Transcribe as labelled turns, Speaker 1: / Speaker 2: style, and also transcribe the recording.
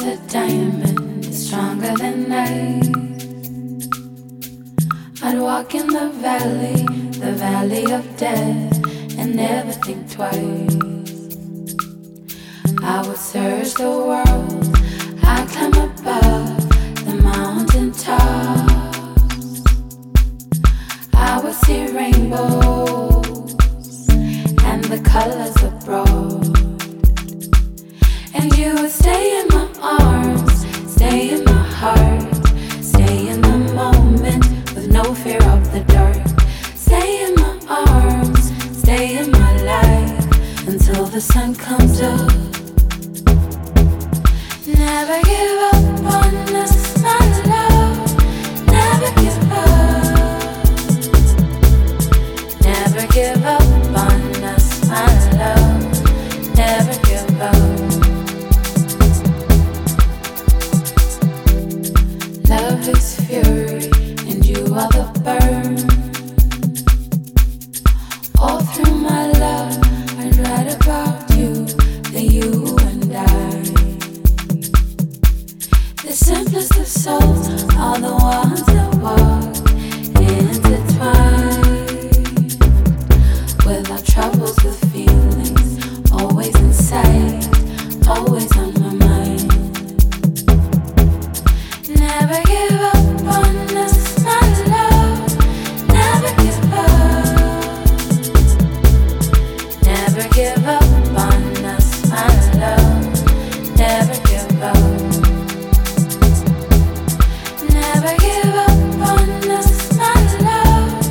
Speaker 1: a diamond is stronger than ice. I'd walk in the valley of death, and never think twice. I would search the world, I'd climb above the mountain tops. I would see rainbows and the colors abroad. And you would stay in my arms, stay in my heart, stay in the moment with no fear of the dark. Stay in my arms, stay in my life until the sun comes up. Never give up on us, my love. Never give up. Never give up on us, my love. Never give up. Love is fury, and you are the burn. All through my love, I'd write about you, the you and I. The simplest of souls are the ones